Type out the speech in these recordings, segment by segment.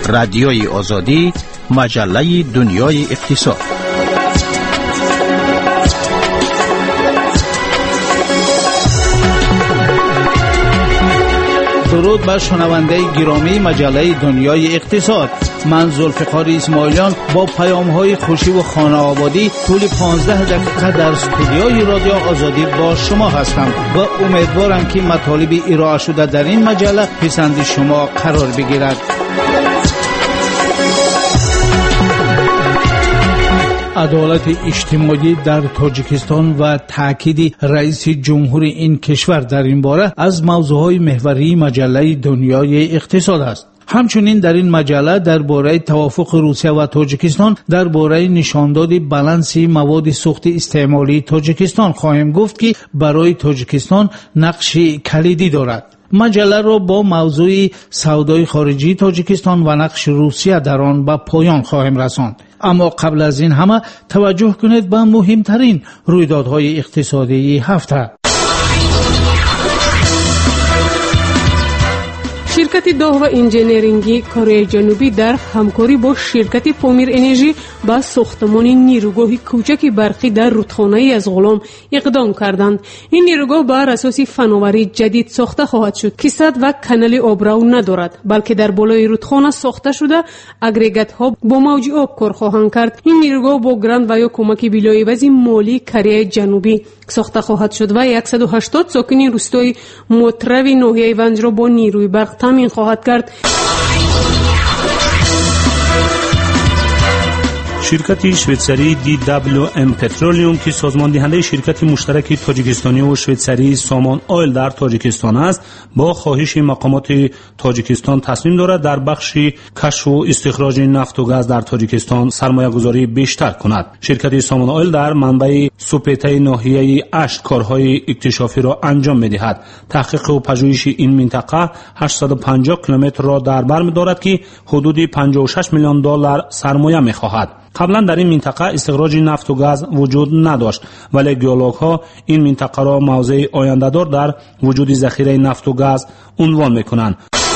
رادیوی آزادی، مجله دنیای اقتصاد. درود بر شنونده گرامی مجله دنیای اقتصاد. من ذوالفقار اسماعیلیان با پیام‌های خوشی و خانه آبادی طول 15 دقیقه در استودیوی رادیو آزادی با شما هستم و امیدوارم که مطالب ارائه شده در این مجله پسند شما قرار بگیرد. عدالت اجتماعی در تاجیکستان و تاکید رئیس جمهور این کشور در این باره از موضوعهای محوری مجله دنیای اقتصاد است. همچنین در این مجله درباره توافق روسیه و تاجیکستان درباره نشانداد بالانس مواد سوخت استعمالی تاجیکستان خواهیم گفت که برای تاجیکستان نقش کلیدی دارد. مجله را با موضوع سودای خارجی تاجیکستان و نقش روسیه در آن به پایان خواهیم رساند. اما قبل از این همه توجه کنید به مهمترین رویدادهای اقتصادی هفته. شرکت داغ و انجینیرینگی کره جنوبی در همکاری با شرکت پامیر انرژی با ساختمان نیروگاه کوچک برقی در رودخانه از غلام اقدام کردند. این نیروگاه بر اساس فناوری جدید ساخته خواهد شد که سد و کانال آبرو ندارد، بلکه در بالای رودخانه ساخته شده اگریگات ها با موج آب کار خواهند کرد. این نیروگاه با گراند و یا کمک بلایوز مالی کره جنوبی ساخته خواهد شد و 180 ساکن روستای متروی ناحیه ونج را با نیروی برق تامین خواهد کرد. شرکت شویتزاری DWM پترولیوم که سازمان دهنده شرکت مشترک تاجیکستانی و شویتزاری سامان آیل در تاجیکستان است، با خواهش مقامات تاجیکستان تصمیم دارد در بخش کشف و استخراج نفت و گاز در تاجیکستان سرمایه گذاری بیشتر کند. شرکت سامان آیل در منبع سوپیته ناحیه اشت کارهای اکتشافی را انجام می‌دهد. تحقیق و پژوهش این منطقه 850 کیلومتر را در بر می‌دارد که حدود 56 میلیون دلار سرمایه می‌خواهد. قبلا در این منطقه استخراج نفت و گاز وجود نداشت، ولی گئولوگ‌ها این منطقه را موضع آینده‌دار در وجود ذخیره نفت و گاز عنوان می‌کنند.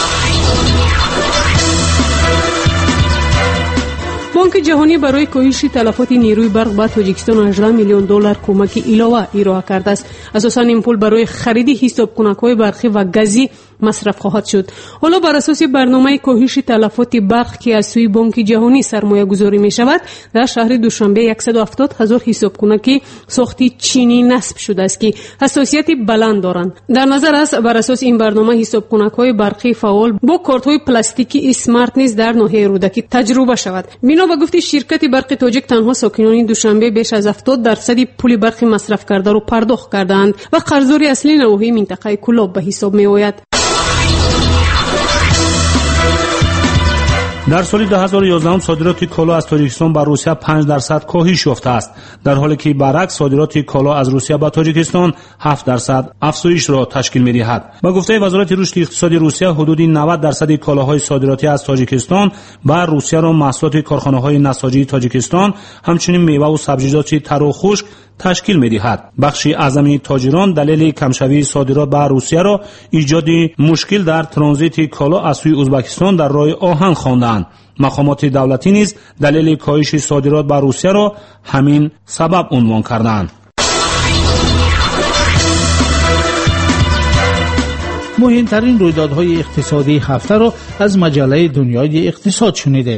بانک جهانی برای کاهش تلفات نیروی برق به تاجیکستان 18 میلیون دلار کمک علاوه ارائه کرده است. اساساً این پول برای خرید حساب‌کنک‌های برقی و گازی مصرف خواهد شد. حالا بر اساس برنامه کاهش تلفات برق که از سوی بانک جهانی سرمایه گذاری می شود، در شهر دوشنبه 170,000 حساب‌کنک ساختی چینی نصب شده است که حساسیت بلند دارند. در نظر است بر اساس این برنامه حساب‌کنک‌های برقی فعال با کارت‌های پلاستیکی اسمارت نیز در ناحیه رودکی تجربه شود. بنا به گفته شرکت برق تاجیک، تنها ساکنان دوشنبه بیش از 70% پول برق مصرف کرده را پرداخت کردند و قرضداری اصلی نواحی منطقه کلاب به حساب می آید. در سال 2011 صادرات کالا از تاجیکستان به روسیه 5% کاهش یافته است، در حالی که برعکس صادرات کالا از روسیه به تاجیکستان 7% افزایش را تشکیل می‌دهد. با گفته وزارت رشد اقتصادی روسیه، حدود 90% کالاهای صادراتی از تاجیکستان به روسیه را محصولات کارخانه‌های نساجی تاجیکستان، همچنین میوه و سبزیجات تر و خشک تشکیل می‌دهد. بخش اعظم تاجران دلیل کمشوی صادرات به روسیه را ایجاد مشکل در ترانزیت کالا از سوی ازبکستان در راه آهن خواندند. مقامات دولتی نیز دلیل کاهش صادرات به روسیه را همین سبب عنوان کردند. مهمترین رویدادهای اقتصادی هفته را از مجله دنیای اقتصاد شنیدید.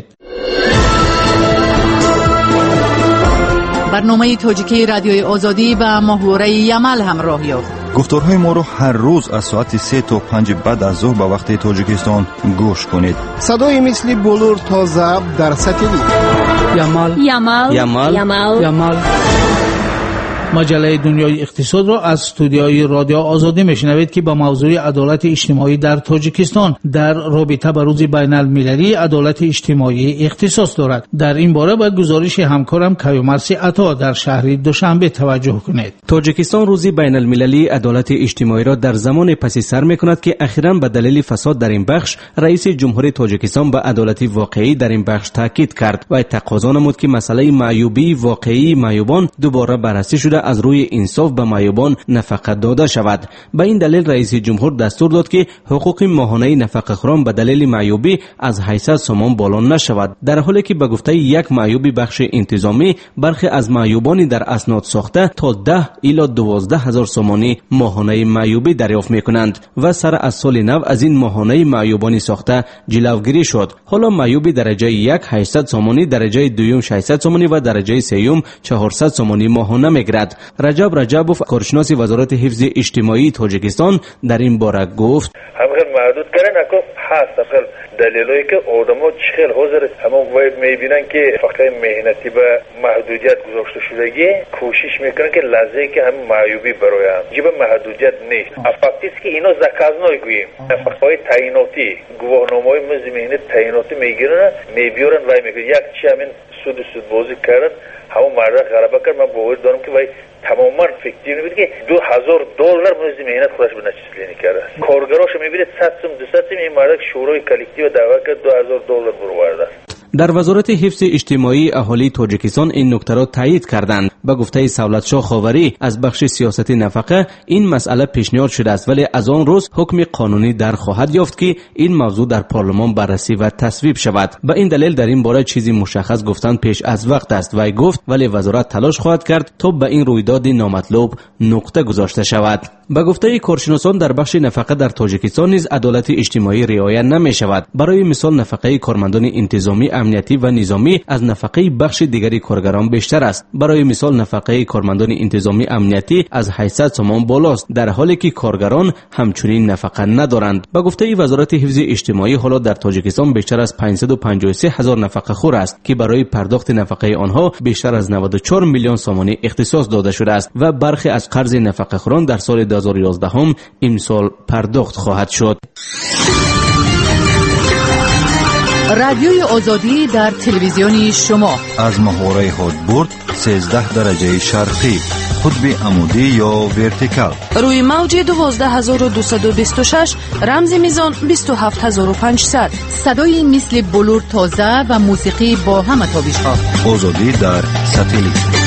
برنامه تاجیکی رادیوی آزادی با محوره یمل همراه یافت. گفتارهای ما رو هر روز از ساعت 3 تا 5 بعد از ظهر به وقت تاجیکستان گوش کنید. صدای مثل بلور تا ضرب در ستیلی. یمل. مجله دنیای اقتصاد را از استودیوی رادیو آزادی میشنوید که با موضوع عدالت اجتماعی در تاجیکستان در رابطه با روز بین المللی عدالت اجتماعی اختصاص دارد. در این باره با گزارش همکارم کیومرث عطا در شهر دوشنبه توجه کنید. تاجیکستان روز بین المللی عدالت اجتماعی را در زمان پس سر میکند که اخیراً به دلیل فساد در این بخش رئیس جمهور تاجیکستان به عدالت واقعی در این بخش تاکید کرد و تقاضا نمود که مسئله معیوبی واقعی معیوبان دوباره بررسی شده شده از روی انصاف به معیوبان نفقه داده شود. به این دلیل رئیس جمهور دستور داد که حقوق ماهانه نفقه خوران به دلیل معیوبی از 800 سومان بالا نشود، در حالی که به گفته یک معیوب بخش انتظامی برخی از معیوبانی در اسناد ساخته تا 10 الی 12 هزار سومانی ماهانه معیوبی دریافت میکنند و سر از سال نو از این ماهانه معیوبانی ساخته جلوگیری شد. حالا معیوبی درجه 1 800 سومانی، درجه دوم 600 سومانی و درجه سوم 400 سومانی ماهانه میگیرد. رجب رجبوف، کارشناس وزارت حفظ اجتماعی تاجیکستان، در این باره گفت: همغه محدود کردن اكو هست اصلا دلیلی که آدما چخیل حاضر همون باید میبینن که فقط مهنتی به محدودیت گذاشته شدگی کوشش میکنن که لحظه که هم معیوبی برای هم جیب محدودیت نیست. فقطیست که اینا زکازنای گوییم نفقهای تعیناتی گواهنامه‌های مزد مهنت تعیناتی میگیرن میبیارن و میگن یک چی همین سود بازی کردن همون مرد غلبه کرد. من باور دارم که وای تماما فکتیو نبود که $2000 مزد مهنت خودش به نچسلینی کرده. کارگراش میبینید 100 سوم 200 سوم این مرد شورای کلکتیو دعوا کرد $2000 برآورده. در وزارت حفظ اجتماعی اهالی تاجیکستان این نکته را تایید کردند. به گفته سولتشاه خاوری از بخش سیاست نفقه این مسئله پیشنهاد شده است، ولی از آن روز حکم قانونی در خواهد یافت که این موضوع در پارلمان بررسی و تصویب شود. به این دلیل در این باره چیزی مشخص گفتن پیش از وقت است. وی گفت ولی وزارت تلاش خواهد کرد تا به این رویداد نامطلوب نقطه گذاشته شود. به گفته کارشناسان در بخش نفقه در تاجیکستان نیز عدالت اجتماعی رعایت نمی شود. برای مثال نفقه کارمندان انتظامی، امنیتی و نظامی از نفقه بخش دیگری کارگران بیشتر است. برای مثال نفقه کارمندان انتظامی امنیتی از 800 سومان بالاست، در حالی که کارگران همچنین نفقه ندارند. به گفته وزارت حفظ اجتماعی حالا در تاجیکستان بیشتر از 553 هزار نفقه خور است که برای پرداخت نفقه آنها بیشتر از 94 میلیون سومانی اختصاص داده شده است و برخی از قرض نفقه خوران در سال 2011 هم امسال پرداخت خواهد شد. رادیوی آزادی در تلویزیونی شما از محوره هادبورد 13 درجه شرقی، قطب عمودی یا ورتیکال، روی موج 12226 رمز میزان 27500، صدای مثل بلور تازه و موسیقی با همه تابش ها. آزادی در ساتلیت.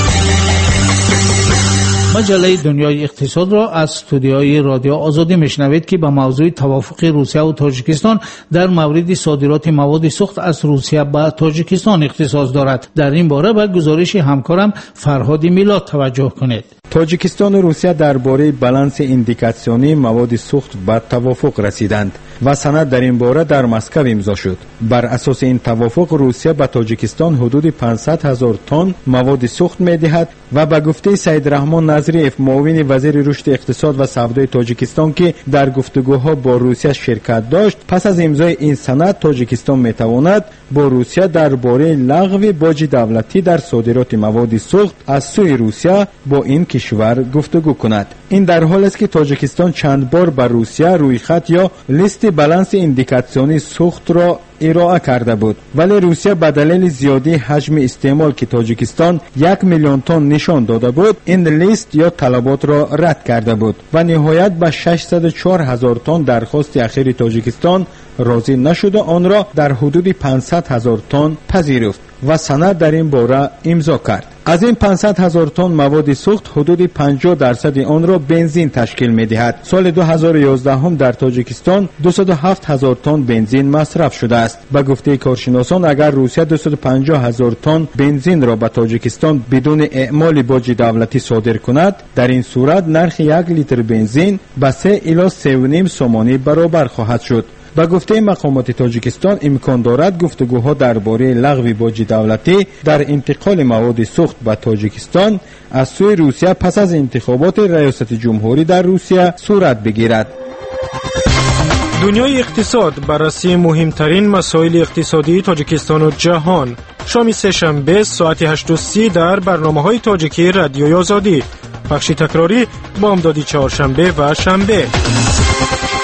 مجله دنیای اقتصاد را از استودیوی رادیو آزادی میشنوید که به موضوع توافق روسیه و تاجیکستان در مورد صادرات مواد سوخت از روسیه به تاجیکستان اختصاص دارد. در این باره به گزارش همکارم فرهاد میلاد توجه کنید. تاجیکستان و روسیه درباره بالانس ایندیکاسیونی مواد سوخت به توافق رسیدند و سند در این باره در مسکو امضا شد. بر اساس این توافق روسیه به تاجیکستان حدود 500,000 تن مواد سوخت می‌دهد و به گفته سید رحمان نظریف، معاون وزیر رشد اقتصاد و سودای تاجیکستان که در گفتگوها با روسیه شرکت داشت، پس از امضای این سند تاجیکستان می‌تواند با روسیه درباره لغو باج دولتی در صادرات مواد سوخت از سوی روسیه با این کشور گفتگو کند. این در حال است که تاجیکستان چند بار به روسیه روی خط یا لیست بالانس ایندیکاسیونی سوخت را ارائه کرده بود، ولی روسیه به دلیل زیادی حجم استعمال که تاجیکستان 1 میلیون تن نشان داده بود، این لیست یا طلبات را رد کرده بود و نهایت به 604,000 تن درخواست اخیر تاجیکستان راضی نشد و آن را در حدود 500,000 تن پذیرفت و سند در این باره امضا کرد. از این 500,000 تن مواد سوخت حدود 50% آن را بنزین تشکیل می‌دهد. سال 2011 هم در تاجیکستان 207,000 تن بنزین مصرف شده است. به گفته کارشناسان اگر روسیه 250,000 تن بنزین را به تاجیکستان بدون اعمال باج دولتی صادر کند، در این صورت نرخ 1 لیتر بنزین به 3 الی 3.5 سومانی برابر خواهد شد. به گفته مقامات تاجیکستان امکان دارد گفتگوها درباره لغو باج دولتی در انتقال مواد سوخت به تاجیکستان از سوی روسیه پس از انتخابات ریاست جمهوری در روسیه صورت بگیرد. دنیای اقتصاد، بررسی مهمترین مسائل اقتصادی تاجیکستان و جهان. شام سه‌شنبه ساعت 8:30 در برنامه‌های تاجیکی رادیوی آزادی. بخش تکراری بامدادی چهارشنبه و شنبه.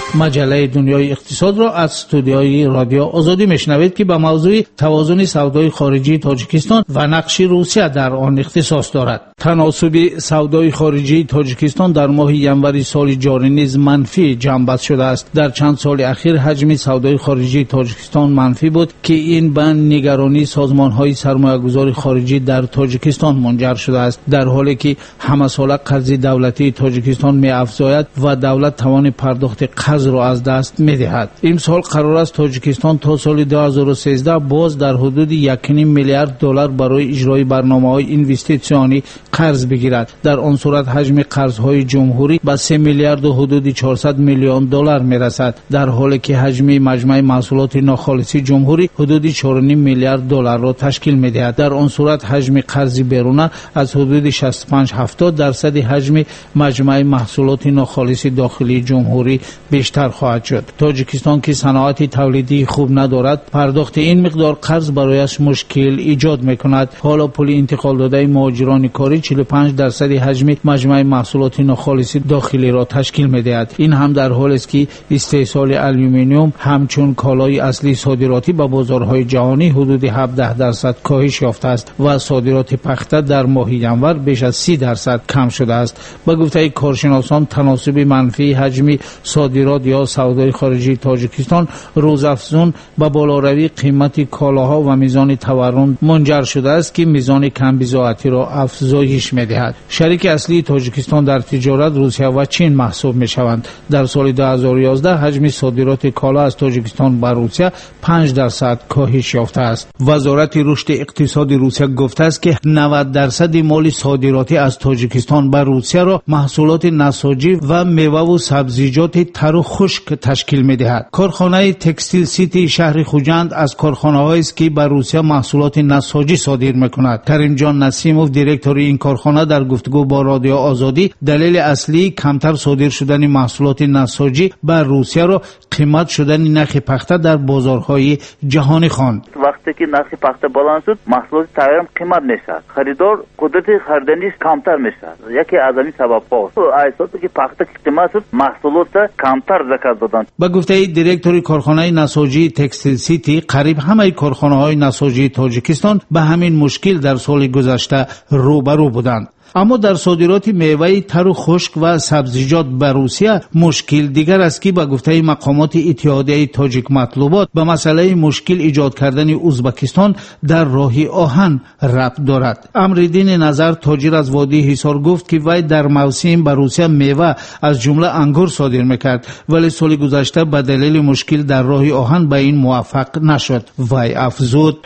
مجله دنیای اقتصاد را از استودیوی رادیو آزادی میشنوید که به موضوع توازن سودای خارجی تاجیکستان و نقش روسیه در آن اختصاص دارد. تناسب سودای خارجی تاجیکستان در ماه ینوری سال جاری نیز منفی جنببست شده است. در چند سال اخیر حجم سودای خارجی تاجیکستان منفی بود که این به نگرانی سازمان‌های سرمایه‌گذاری خارجی در تاجیکستان منجر شده است، در حالی که همه ساله قرض دولتی تاجیکستان می‌افزاید و دولت توان پرداخت قرض را از دست می‌دهد. امسال قرار است تاجیکستان تا سال 2013 باز در حدود 1.5 میلیارد دلار برای اجرای برنامه‌های اینوستیسیونی قرض بگیرد. در آن صورت حجم قرض‌های جمهوری به 3 میلیارد و حدود 400 میلیون دلار می‌رسد، در حالی که حجم مجموع محصولات ناخالصی جمهوری حدود 4.5 میلیارد دلار را تشکیل می‌دهد. در آن صورت حجم قرض بیرونه از حدود 65-70 درصد حجم مجموع محصولات ناخالص داخلی جمهوری بیشتر خواهد شد. تاجیکستان که صنعت تولیدی خوب ندارد، پرداخت این مقدار قرض برایش مشکل ایجاد می‌کند. حالا پول انتقال داده مهاجران کاری 45 درصد حجم مجموع محصولات ناخالص داخلی را تشکیل می‌دهد. این هم در حالی است که استحصال آلومینیوم همچون کالای اصلی صادراتی به بازارهای جهانی حدود 17 درصد کاهش یافته است و صادرات پخته در ماه ینور بیش از 30 درصد کم شده است. با گفته کارشناسان تناسب منفی حجم صادرات یا سودای خارجی تاجیکستان روزافزون به بالاروی قیمت کالاها و میزان تورم منجر شده است که میزان کمبزاعتی را افزایش می‌دهد. شریک اصلی تاجیکستان در تجارت روسیه و چین محسوب می‌شوند. در سال 2011 حجم صادرات کالا از تاجیکستان به روسیه 5 درصد کاهش یافته است. وزارت رشد اقتصادی روسیه گفته است که 90 درصد مال صادراتی از تاجیکستان به روسیه را محصولات نساجی و میوه و سبزیجات تر و خشک تشکیل می‌دهد. کارخانه تکستیل سیتی شهر خوجند از کارخانه‌هایی است که به روسیه محصولات نساجی صادر می‌کند. کریم جان نسیموف دیرکتور این کارخانه در گفتگو با رادیو آزادی دلیل اصلی کمتر صادر شدن محصولات نساجی به روسیه را قیمت شدن نرخ پخته در بازارهای جهانی خواند. وقتی که نرخ پخته بالا شد محصولات تغییر قیمت می‌شد، خریدار قدرت خریدنیش کمتر می‌شد. یکی از این سبب‌ها است که پخته قیمت شد محصولات کمتر زکات دادند. با گفته دیرکتور کارخانه نساجی تکستیل سیتی قریب همه کارخانه‌های نساجی تاجیکستان به همین مشکل در سال گذشته روبرو بودند. اما در صادرات میوه تر و خشک و سبزیجات به روسیه مشکل دیگر است که به گفته مقامات اتحادیه تاجیک مطلوبات به مسئله مشکل ایجاد کردن ازبکستان در راه آهن ربط دارد. امرالدین نظر تاجر از وادی حصار گفت که وی در موسم به روسیه میوه از جمله انگور صادر میکرد، ولی سال گذشته به دلیل مشکل در راه آهن به این موفق نشد. وی افزود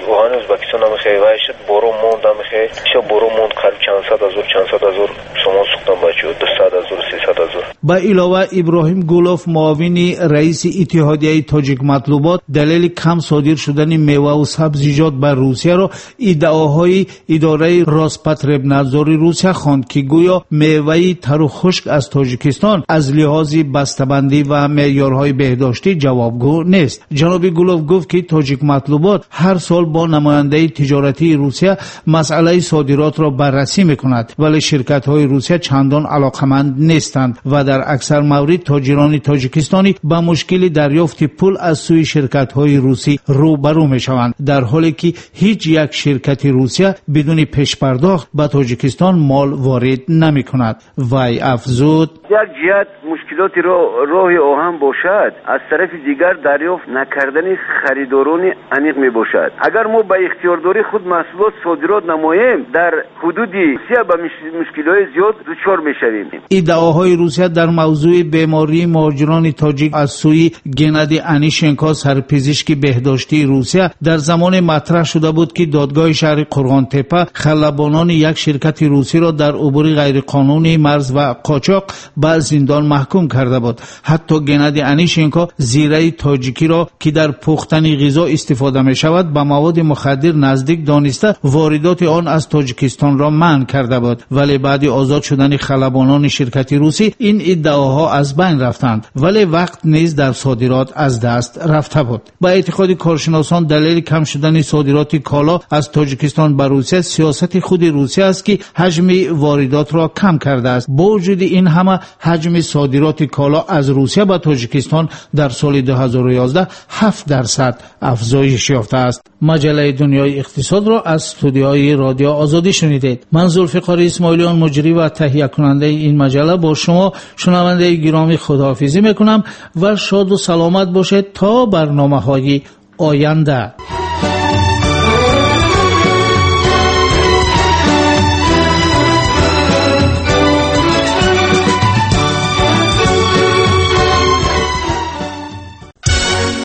با علاوه ابراهیم گولوف معاون رئیس اتحادیه تاجیک مطلوبات دلیل کم صادر شدن میوه و سبزیجات به روسیه را ادعاهای اداره راسپتربنادزوری روسیه خواند که گویا میوه تر و خشک از تاجیکستان از لحاظ بسته‌بندی و معیارهای بهداشتی جوابگو نیست. جناب گولوف گفت که تاجیک مطلوبات هر سال با نماینده تجارتی روسیه مسئله صادرات را بررسی می‌کند، ولی شرکت‌های روسیه چندان علاقمند نیستند و در اکثر مورد تاجران تاجیکستانی با مشکل دریافت پول از سوی شرکت‌های روسی روبرو می‌شوند، در حالی که هیچ یک شرکت روسیه بدون پیش پرداخت به تاجیکستان مال وارد نمی‌کند. وی افزود در جهت مشکلاتی راه آهن باشد، از طرف دیگر دریافت نکردن خریداران عمیق میباشد. اگر ما به اختیارداری خود محصولات صادرات نماییم در حدود روسیه به مشکلات زیاد دچار میشویم. ادعاهای روسیه در موضوع بیماری مهاجران تاجیک از سوی گنادی انیشنکو سرپزشک بهداشتی روسیه در زمان مطرح شده بود که دادگاه شهر قرغان تپه خلبانان یک شرکت روسی را در عبور غیرقانونی مرز و قاچاق به زندان محکوم کرده بود. حتی گنادی انیشنکو زیره تاجیکی را که در پختن غذا استفاده می شود به مواد مخدر نزدیک دانسته واردات آن از تاجیکستان را منع کرده بود، ولی بعد آزاد شدن خلبانان شرکت روسی این ادعاها از بین رفتند، ولی وقت نیز در صادرات از دست رفته بود. با اعتقاد کارشناسان دلیل کم شدن صادرات کالا از تاجیکستان به روسیه سیاست خود روسیه است که حجم واردات را کم کرده است. با وجود این همه حجم صادرات کالا از روسیه به تاجیکستان در سال 2011 7% افزایش یافته است. مجله دنیای اقتصاد را از استودیوهای رادیو آزادی شنیدید. من ذوالفقار اسماعیلیان مجری و تهیه کننده این مجله با شما شنونده گرامی خداحافظی میکنم و شاد و سلامت باشید تا برنامه‌های آینده.